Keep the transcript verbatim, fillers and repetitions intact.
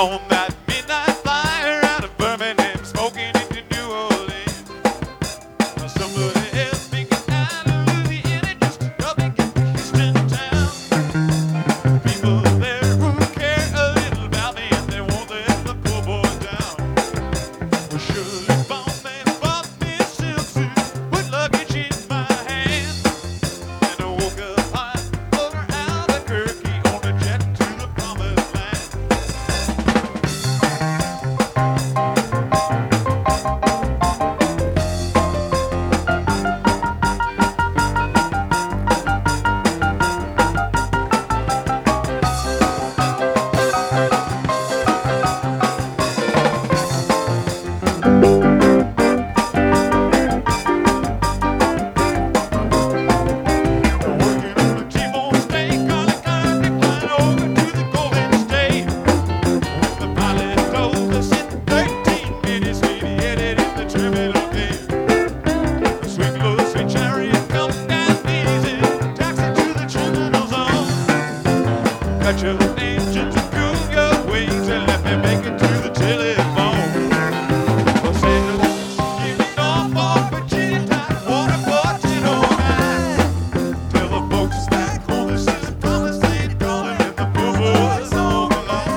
on that midnight flyer out of Birmingham, smoking into New Orleans. Now somebody else me get out of Louisiana just to help me get to Houston town. People there who care a little about me and they won't let the poor boy down. Well, Shirley bought me, bought me a silk suit with luggage in my hand. And I woke up high over Albuquerque on a jet to the promised land. Working on a T-bone steak, on a Kentucky flying over to the Golden State. When the pilot told us in thirteen minutes we'd be headed in the terminal gate. The sweet little sweet chariot come down easy, taxi to the terminal zone. Cut your engines and cool your wings and let me make it to the telephone. Well, Saint Louis, give me Norfolk, Virginia, Tidewater, Portland, Ohio. Tell the folks back home this is a promised land calling and the poor boys all along.